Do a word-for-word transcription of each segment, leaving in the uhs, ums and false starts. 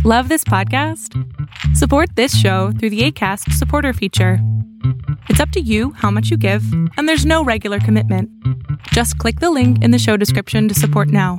Love this podcast? Support this show through the Acast supporter feature. It's up to you how much you give, and there's no regular commitment. Just click the link in the show description to support now.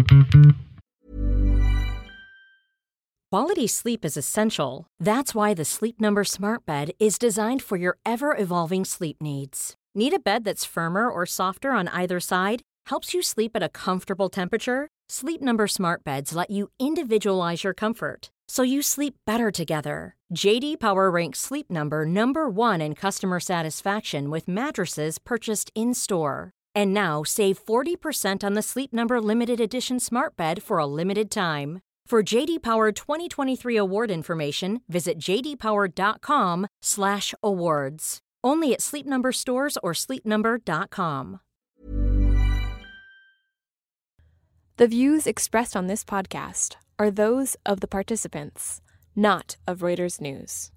Quality sleep is essential. That's why the Sleep Number Smart Bed is designed for your ever-evolving sleep needs. Need a bed that's firmer or softer on either side? Helps you sleep at a comfortable temperature? Sleep Number Smart Beds let you individualize your comfort, so you sleep better together. J D Power ranks Sleep Number number one in customer satisfaction with mattresses purchased in-store. And now save forty percent on the Sleep Number Limited Edition Smart Bed for a limited time. For J D Power twenty twenty-three award information, visit jdpower.com slash awards. Only at Sleep Number stores or sleep number dot com. The views expressed on this podcast are those of the participants, not of Reuters News.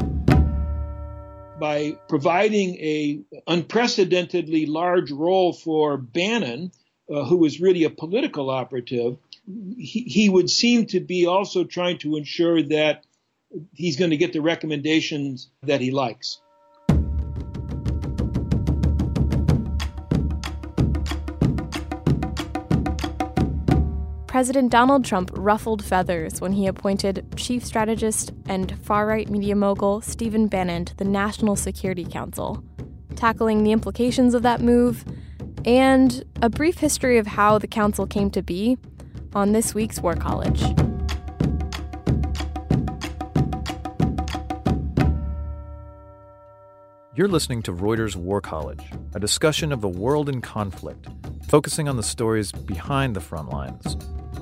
By providing a unprecedentedly large role for Bannon, uh, who was really a political operative, he, he would seem to be also trying to ensure that he's going to get the recommendations that he likes. President Donald Trump ruffled feathers when he appointed chief strategist and far-right media mogul Stephen Bannon to the National Security Council, tackling the implications of that move and a brief history of how the council came to be on this week's War College. You're listening to Reuters War College, a discussion of the world in conflict, focusing on the stories behind the front lines.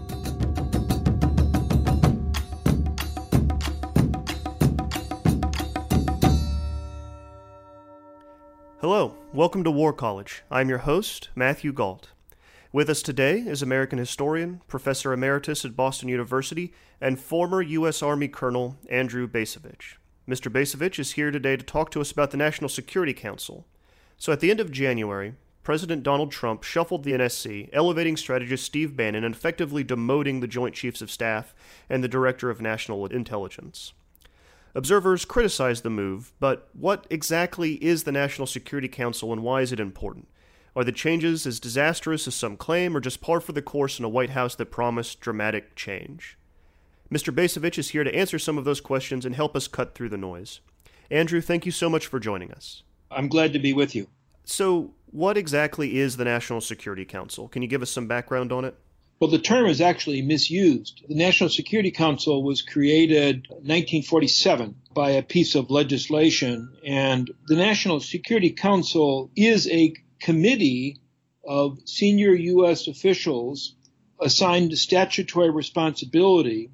Hello, welcome to War College. I'm your host, Matthew Gault. With us today is American historian, Professor Emeritus at Boston University, and former U S Army Colonel Andrew Bacevich. Mister Bacevich is here today to talk to us about the National Security Council. So at the end of January, President Donald Trump shuffled the N S C, elevating strategist Steve Bannon and effectively demoting the Joint Chiefs of Staff and the Director of National Intelligence. Observers criticize the move, but what exactly is the National Security Council and why is it important? Are the changes as disastrous as some claim, or just par for the course in a White House that promised dramatic change? Mister Bacevich is here to answer some of those questions and help us cut through the noise. Andrew, thank you so much for joining us. I'm glad to be with you. So, what exactly is the National Security Council? Can you give us some background on it? Well, the term is actually misused. The National Security Council was created in nineteen forty-seven by a piece of legislation, and the National Security Council is a committee of senior U S officials assigned statutory responsibility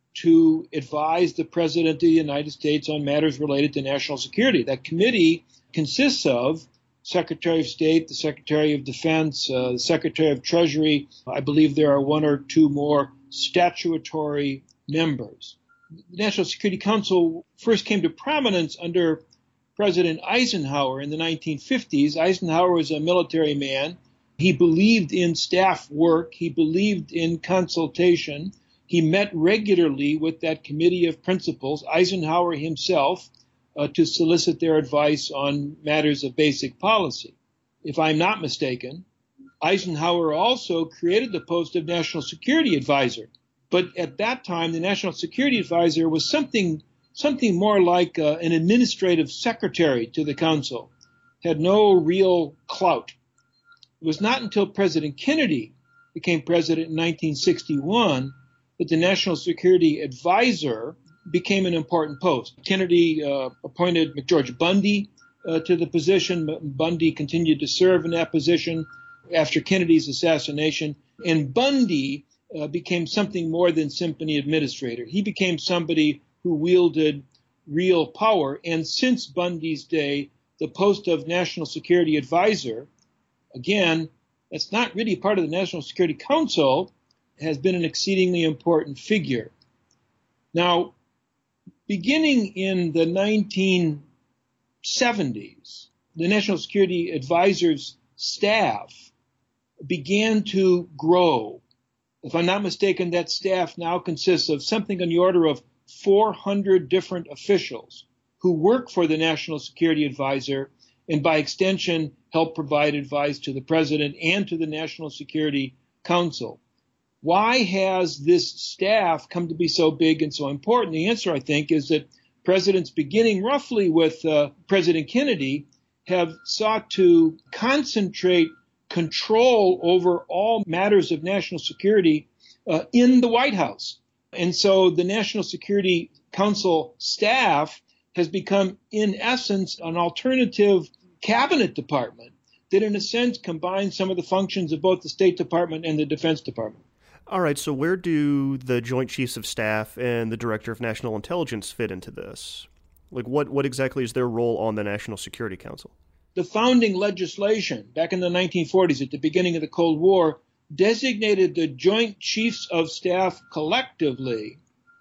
to advise the President of the United States on matters related to national security. That committee consists of Secretary of State, the Secretary of Defense, uh, the Secretary of Treasury. I believe there are one or two more statutory members. The National Security Council first came to prominence under President Eisenhower in the nineteen fifties. Eisenhower was a military man. He believed in staff work. He believed in consultation. He met regularly with that committee of principals, Eisenhower himself, uh, to solicit their advice on matters of basic policy. If I'm not mistaken, Eisenhower also created the post of National Security Advisor. But at that time, the National Security Advisor was something something more like uh, an administrative secretary to the council, had no real clout. It was not until President Kennedy became president in nineteen sixty-one that the National Security Advisor became an important post. Kennedy uh, appointed McGeorge Bundy uh, to the position. Bundy continued to serve in that position after Kennedy's assassination. And Bundy uh, became something more than simply administrator. He became somebody who wielded real power. And since Bundy's day, the post of National Security Advisor, again, that's not really part of the National Security Council, has been an exceedingly important figure. Now, beginning in the nineteen seventies, the National Security Advisor's staff began to grow If I'm not mistaken, that staff now consists of something on the order of four hundred different officials who work for the National Security Advisor and by extension help provide advice to the President and to the National Security Council. Why has this staff come to be so big and so important? The answer, I think, is that presidents, beginning roughly with uh, President Kennedy, have sought to concentrate control over all matters of national security uh, in the White House. And so the National Security Council staff has become, in essence, an alternative cabinet department that, in a sense, combines some of the functions of both the State Department and the Defense Department. All right, so where do the Joint Chiefs of Staff and the Director of National Intelligence fit into this? Like, what, what exactly is their role on the National Security Council? The founding legislation back in the nineteen forties, at the beginning of the Cold War, designated the Joint Chiefs of Staff collectively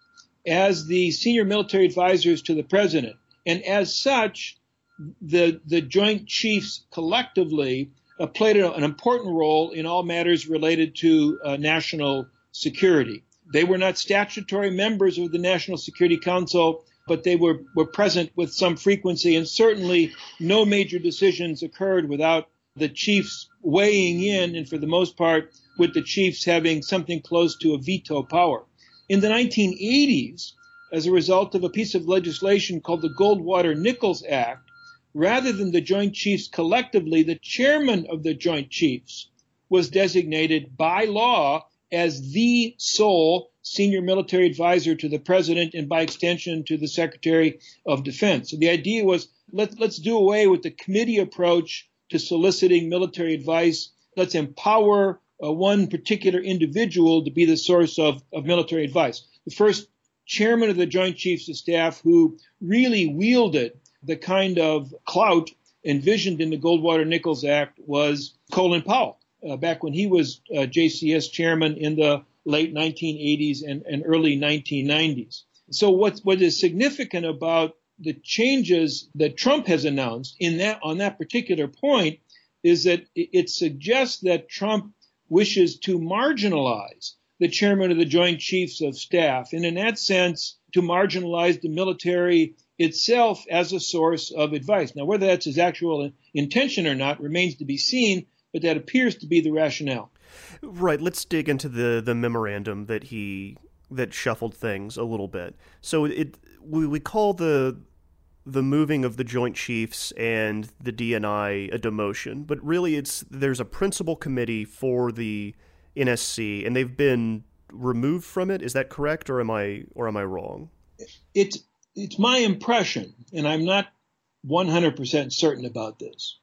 as the senior military advisors to the President. And as such, the, the Joint Chiefs collectively uh, played a, an important role in all matters related to uh, national security. They were not statutory members of the National Security Council, but they were, were present with some frequency, and certainly no major decisions occurred without the chiefs weighing in, and for the most part, with the chiefs having something close to a veto power. In the nineteen eighties, as a result of a piece of legislation called the Goldwater-Nichols Act, rather than the Joint Chiefs collectively, the chairman of the Joint Chiefs was designated by law as the sole senior military advisor to the President and by extension to the Secretary of Defense. So the idea was, let, let's do away with the committee approach to soliciting military advice. Let's empower uh, one particular individual to be the source of, of military advice. The first chairman of the Joint Chiefs of Staff who really wielded the kind of clout envisioned in the Goldwater-Nichols Act was Colin Powell, uh, back when he was uh, J C S chairman in the late nineteen eighties and, and early nineteen nineties. So what, what is significant about the changes that Trump has announced in that on that particular point is that it, it suggests that Trump wishes to marginalize the chairman of the Joint Chiefs of Staff, and in that sense, to marginalize the military itself as a source of advice. Now, whether that's his actual intention or not remains to be seen, but that appears to be the rationale. Right. Let's dig into the, the memorandum that he that shuffled things a little bit. So it we, we call the the moving of the Joint Chiefs and the D N I a demotion, but really it's there's a principal committee for the N S C, and they've been removed from it. Is that correct, or am I or am I wrong? It's it's my impression, and I'm not one hundred percent certain about this,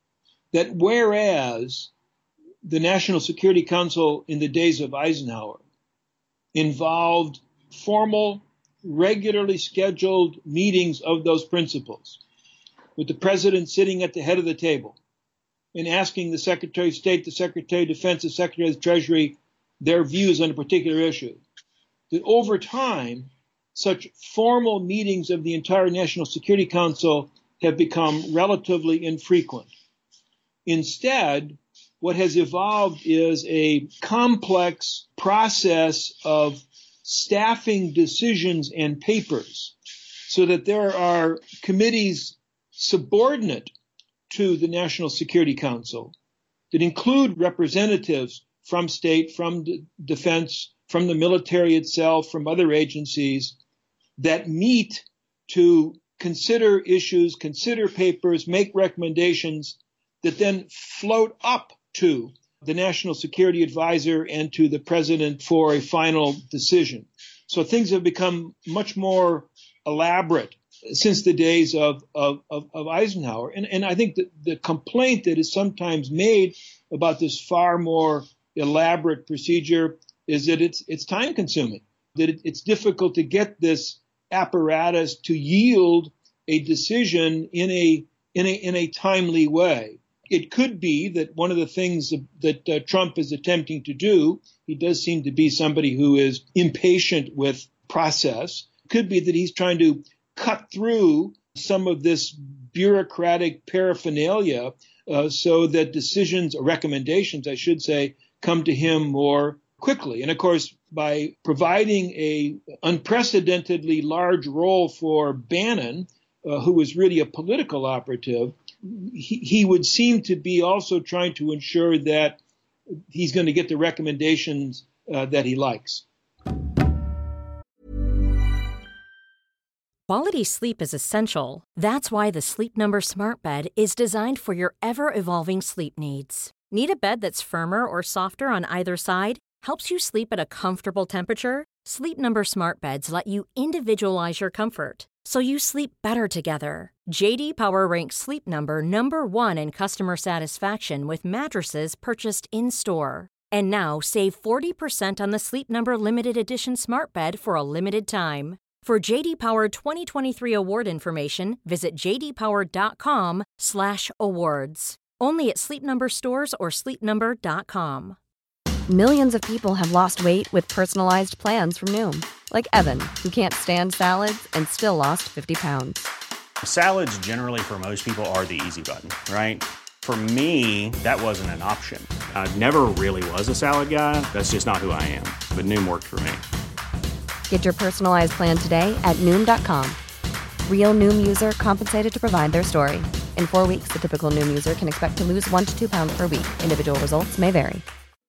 that whereas the National Security Council in the days of Eisenhower involved formal, regularly scheduled meetings of those principals, with the president sitting at the head of the table and asking the Secretary of State, the Secretary of Defense, the Secretary of the Treasury their views on a particular issue, that over time, such formal meetings of the entire National Security Council have become relatively infrequent. Instead, what has evolved is a complex process of staffing decisions and papers so that there are committees subordinate to the National Security Council that include representatives from state, from d- defense, from the military itself, from other agencies that meet to consider issues, consider papers, make recommendations that then float up to the National Security Advisor and to the President for a final decision. So things have become much more elaborate since the days of, of, of, of Eisenhower. And, and I think that the complaint that is sometimes made about this far more elaborate procedure is that it's, it's time consuming, that it, it's difficult to get this apparatus to yield a decision in a, in a, in a timely way. It could be that one of the things that uh, Trump is attempting to do, he does seem to be somebody who is impatient with process, could be that he's trying to cut through some of this bureaucratic paraphernalia uh, so that decisions or recommendations, I should say, come to him more quickly. And of course, by providing a unprecedentedly large role for Bannon, uh, who was really a political operative, he, he would seem to be also trying to ensure that he's going to get the recommendations uh, that he likes. Quality sleep is essential. That's why the Sleep Number Smart Bed is designed for your ever-evolving sleep needs. Need a bed that's firmer or softer on either side? Helps you sleep at a comfortable temperature? Sleep Number Smart Beds let you individualize your comfort, so you sleep better together. J D Power ranks Sleep Number number one in customer satisfaction with mattresses purchased in-store. And now save forty percent on the Sleep Number Limited Edition Smart Bed for a limited time. For J D Power twenty twenty-three award information, visit j d power dot com slash awards. Only at Sleep Number stores or sleep number dot com. Millions of people have lost weight with personalized plans from Noom. Like Evan, who can't stand salads and still lost fifty pounds. Salads generally for most people are the easy button, right? For me, that wasn't an option. I never really was a salad guy. That's just not who I am. But Noom worked for me. Get your personalized plan today at Noom dot com. Real Noom user compensated to provide their story. In four weeks, the typical Noom user can expect to lose one to two pounds per week. Individual results may vary.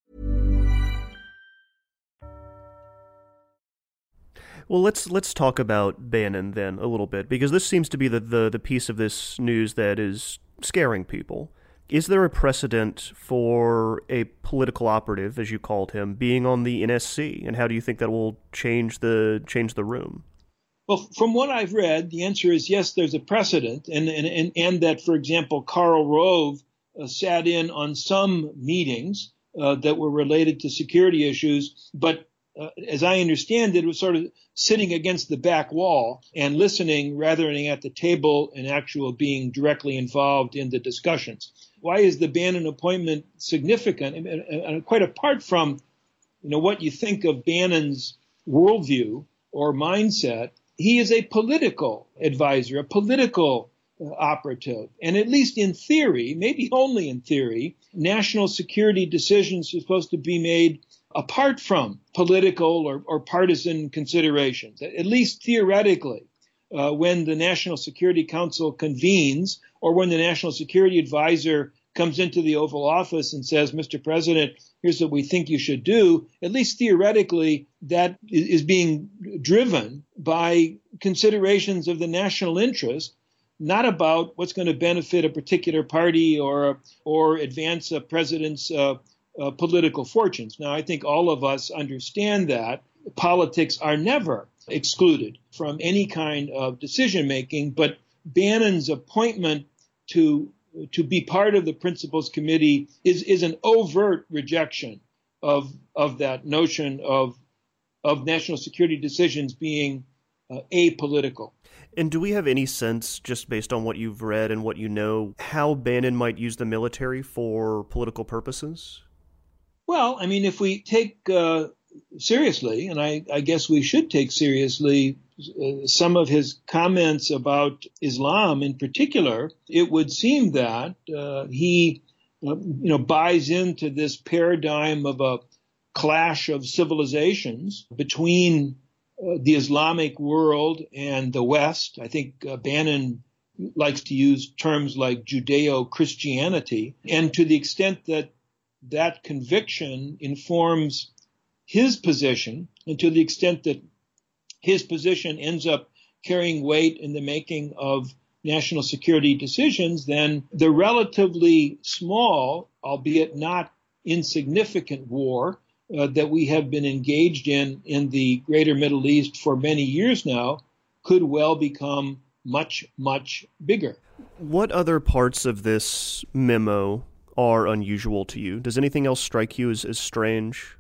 Well, let's let's talk about Bannon then a little bit, because this seems to be the, the, the piece of this news that is scaring people. Is there a precedent for a political operative, as you called him, being on the N S C, and how do you think that will change the change the room? Well, from what I've read, the answer is yes, there's a precedent, and and and, and that, for example, Karl Rove uh, sat in on some meetings uh, that were related to security issues, but uh, as I understand it, it was sort of sitting against the back wall and listening rather than at the table and actual being directly involved in the discussions. Why is the Bannon appointment significant? And, and, and quite apart from, you know, what you think of Bannon's worldview or mindset, he is a political advisor, a political uh, operative. And at least in theory, maybe only in theory, national security decisions are supposed to be made apart from political or, or partisan considerations, at least theoretically. Uh, when the National Security Council convenes, or when the National Security Advisor comes into the Oval Office and says, Mister President, here's what we think you should do, at least theoretically, that is being driven by considerations of the national interest, not about what's going to benefit a particular party or or advance a president's uh, uh, political fortunes. Now, I think all of us understand that politics are never excluded from any kind of decision making, but Bannon's appointment to to be part of the Principals Committee is is an overt rejection of of that notion of of national security decisions being uh, apolitical. And do we have any sense, just based on what you've read and what you know, how Bannon might use the military for political purposes? Well, I mean, if we take uh, seriously, and I, I guess we should take seriously uh, some of his comments about Islam in particular, it would seem that uh, he, uh, you know, buys into this paradigm of a clash of civilizations between uh, the Islamic world and the West. I think uh, Bannon likes to use terms like Judeo-Christianity, and to the extent that that conviction informs his position, and to the extent that his position ends up carrying weight in the making of national security decisions, then the relatively small, albeit not insignificant war uh, that we have been engaged in in the greater Middle East for many years now could well become much, much bigger. What other parts of this memo are unusual to you? Does anything else strike you as, as strange?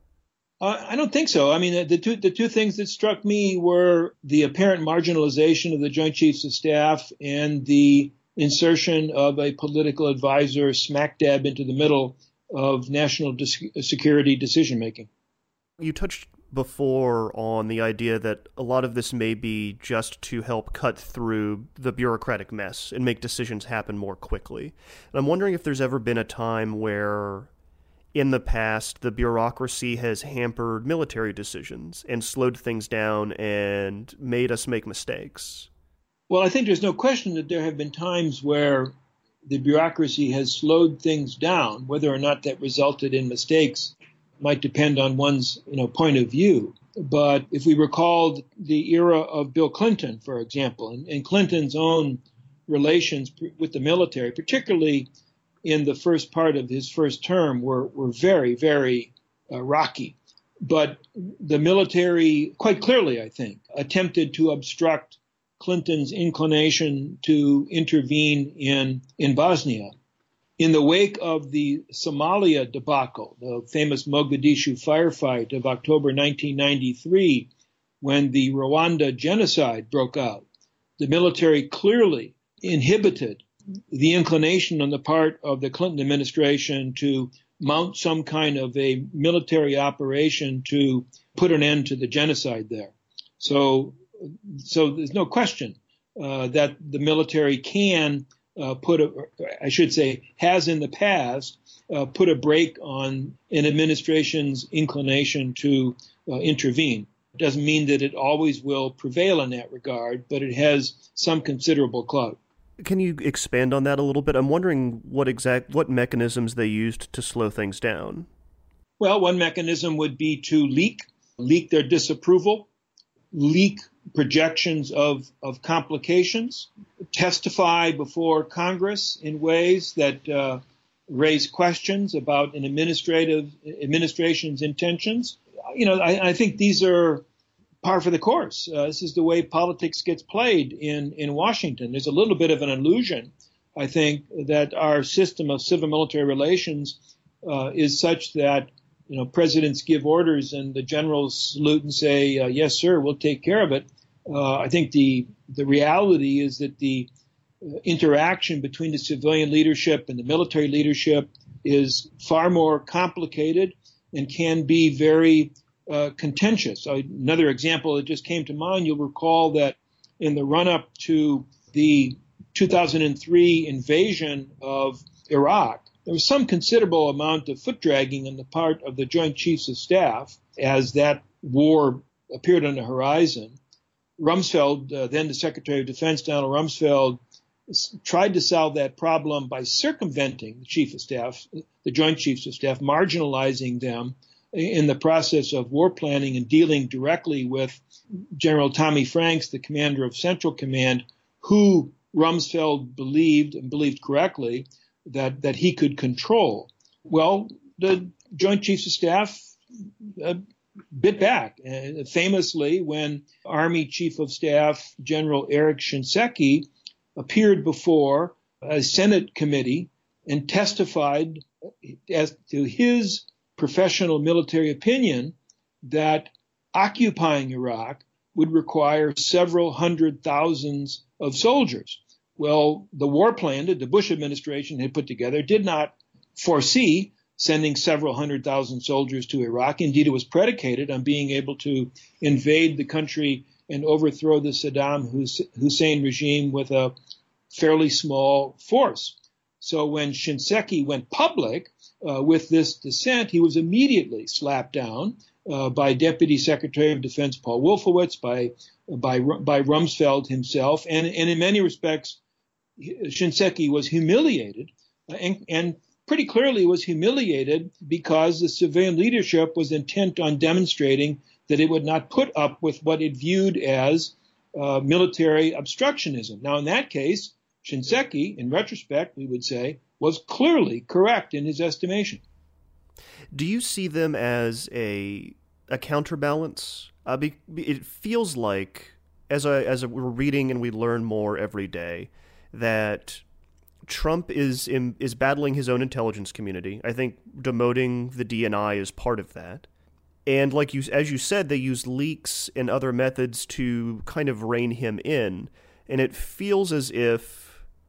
Uh, I don't think so. I mean, the two the two things that struck me were the apparent marginalization of the Joint Chiefs of Staff and the insertion of a political advisor smack dab into the middle of national dis- security decision making. You touched before on the idea that a lot of this may be just to help cut through the bureaucratic mess and make decisions happen more quickly. And I'm wondering if there's ever been a time where in the past, the bureaucracy has hampered military decisions and slowed things down and made us make mistakes. Well, I think there's no question that there have been times where the bureaucracy has slowed things down. Whether or not that resulted in mistakes might depend on one's, you know, point of view. But if we recall the era of Bill Clinton, for example, and, and Clinton's own relations with the military, particularly in the first part of his first term, were, were very, very uh, rocky. But the military, quite clearly, I think, attempted to obstruct Clinton's inclination to intervene in, in Bosnia. In the wake of the Somalia debacle, the famous Mogadishu firefight of October nineteen ninety-three, when the Rwanda genocide broke out, the military clearly inhibited the inclination on the part of the Clinton administration to mount some kind of a military operation to put an end to the genocide there. So, so there's no question uh, that the military can uh, put a, I should say, has in the past uh, put a brake on an administration's inclination to uh, intervene. It doesn't mean that it always will prevail in that regard, but it has some considerable clout. Can you expand on that a little bit? I'm wondering what exact what mechanisms they used to slow things down. Well, one mechanism would be to leak, leak their disapproval, leak projections of, of complications, testify before Congress in ways that uh, raise questions about an administrative administration's intentions. You know, I, I think these are par for the course. Uh, this is the way politics gets played in, in Washington. There's a little bit of an illusion, I think, that our system of civil-military relations uh, is such that, you know, presidents give orders and the generals salute and say, uh, yes, sir, we'll take care of it. Uh, I think the the reality is that the interaction between the civilian leadership and the military leadership is far more complicated and can be very uh, contentious. Uh, another example that just came to mind, you'll recall that in the run-up to the two thousand three invasion of Iraq, there was some considerable amount of foot-dragging on the part of the Joint Chiefs of Staff as that war appeared on the horizon. Rumsfeld, uh, then the Secretary of Defense, Donald Rumsfeld, s- tried to solve that problem by circumventing the Chief of Staff, the Joint Chiefs of Staff, marginalizing them in the process of war planning and dealing directly with General Tommy Franks, the commander of Central Command, who Rumsfeld believed, and believed correctly, that, that he could control. Well, the Joint Chiefs of Staff uh, bit back. Uh, famously, when Army Chief of Staff General Eric Shinseki appeared before a Senate committee and testified as to his professional military opinion that occupying Iraq would require several hundred thousands of soldiers. Well, the war plan that the Bush administration had put together did not foresee sending several hundred thousand soldiers to Iraq. Indeed, it was predicated on being able to invade the country and overthrow the Saddam Hussein regime with a fairly small force. So when Shinseki went public uh, with this dissent, he was immediately slapped down uh, by Deputy Secretary of Defense Paul Wolfowitz, by by by Rumsfeld himself, and, and in many respects, Shinseki was humiliated, uh, and, and pretty clearly was humiliated because the civilian leadership was intent on demonstrating that it would not put up with what it viewed as uh, military obstructionism. Now, in that case, Shinseki, in retrospect, we would say, was clearly correct in his estimation. Do you see them as a a counterbalance? Uh, be, it feels like, as a, as a, we're reading and we learn more every day, that Trump is in, is battling his own intelligence community. I think demoting the D N I is part of that. And like you, as you said, they use leaks and other methods to kind of rein him in. And it feels as if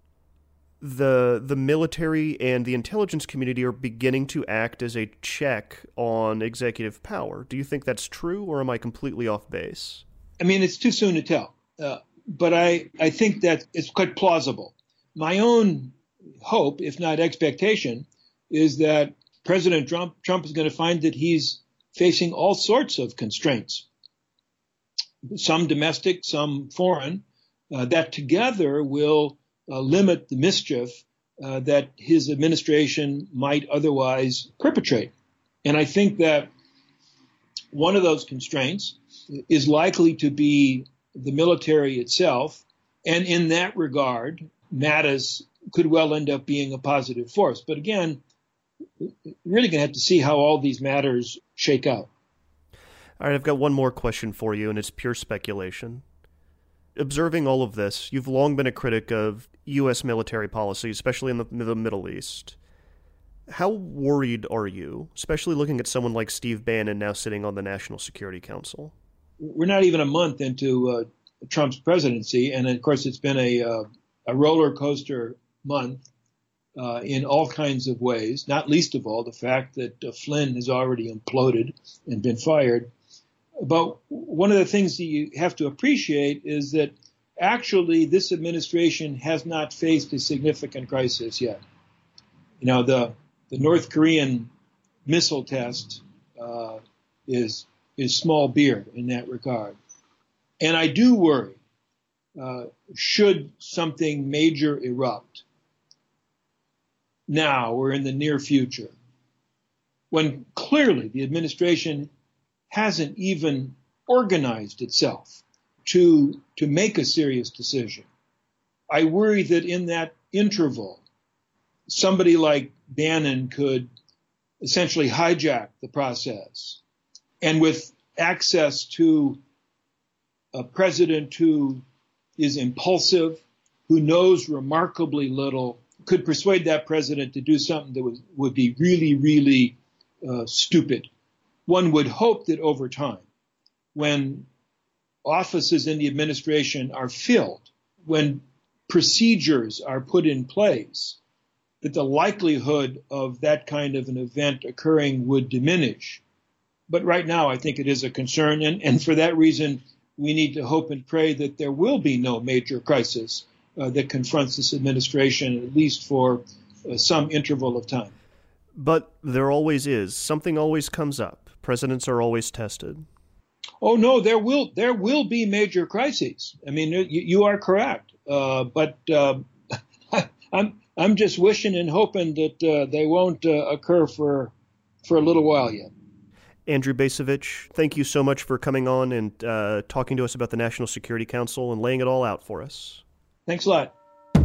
the the military and the intelligence community are beginning to act as a check on executive power. Do you think that's true, or am I completely off base? I mean, it's too soon to tell. Uh, but I, I think that it's quite plausible. My own hope, if not expectation, is that President Trump, Trump is going to find that he's facing all sorts of constraints, some domestic, some foreign, uh, that together will uh, limit the mischief uh, that his administration might otherwise perpetrate. And I think that one of those constraints is likely to be the military itself. And in that regard, Mattis could well end up being a positive force. But again, we're really going to have to see how all these matters shake out. All right, I've got one more question for you, and it's pure speculation. Observing all of this, you've long been a critic of U S military policy, especially in the, the Middle East. How worried are you, especially looking at someone like Steve Bannon now sitting on the National Security Council? We're not even a month into uh, Trump's presidency, and of course it's been a, uh, a roller coaster month uh, in all kinds of ways, not least of all the fact that uh, Flynn has already imploded and been fired. But one of the things that you have to appreciate is that actually this administration has not faced a significant crisis yet. You know, the the North Korean missile test uh, is is small beer in that regard. And I do worry, uh, should something major erupt now or in the near future, when clearly the administration hasn't even organized itself to, to make a serious decision. I worry that in that interval, somebody like Bannon could essentially hijack the process. And with access to a president who is impulsive, who knows remarkably little, could persuade that president to do something that was, would be really, really uh, stupid. One would hope that over time, when offices in the administration are filled, when procedures are put in place, that the likelihood of that kind of an event occurring would diminish. But right now, I think it is a concern. And, and for that reason, we need to hope and pray that there will be no major crisis uh, that confronts this administration, at least for uh, some interval of time. But there always is. Something always comes up. Presidents are always tested. Oh, no, there will there will be major crises. I mean, you, you are correct. Uh, but uh, I'm I'm just wishing and hoping that uh, they won't uh, occur for for a little while yet. Andrew Bacevich, thank you so much for coming on and uh, talking to us about the National Security Council and laying it all out for us. Thanks a lot.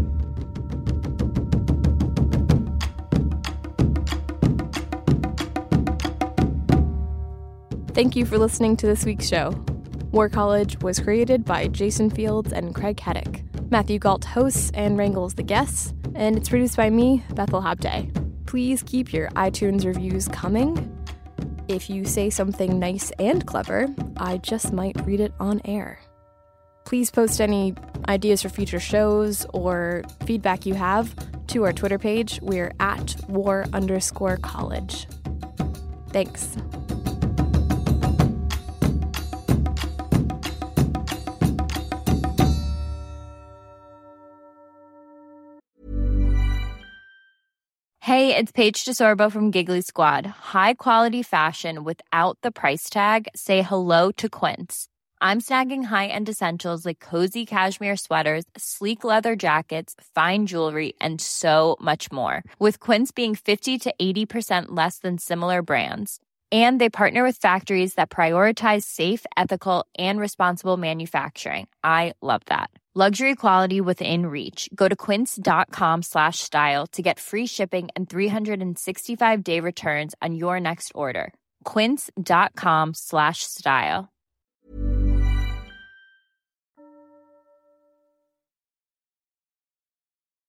Thank you for listening to this week's show. War College was created by Jason Fields and Craig Heddick. Matthew Galt hosts and wrangles the guests, and it's produced by me, Bethel Habday. Please keep your iTunes reviews coming. If you say something nice and clever, I just might read it on air. Please post any ideas for future shows or feedback you have to our Twitter page. We're at war underscore college. Thanks. Hey, it's Paige DeSorbo from Giggly Squad. High quality fashion without the price tag. Say hello to Quince. I'm snagging high-end essentials like cozy cashmere sweaters, sleek leather jackets, fine jewelry, and so much more. With Quince being fifty to eighty percent less than similar brands. And they partner with factories that prioritize safe, ethical, and responsible manufacturing. I love that. Luxury quality within reach. Go to quince.com slash style to get free shipping and three sixty-five day returns on your next order. Quince.com slash style.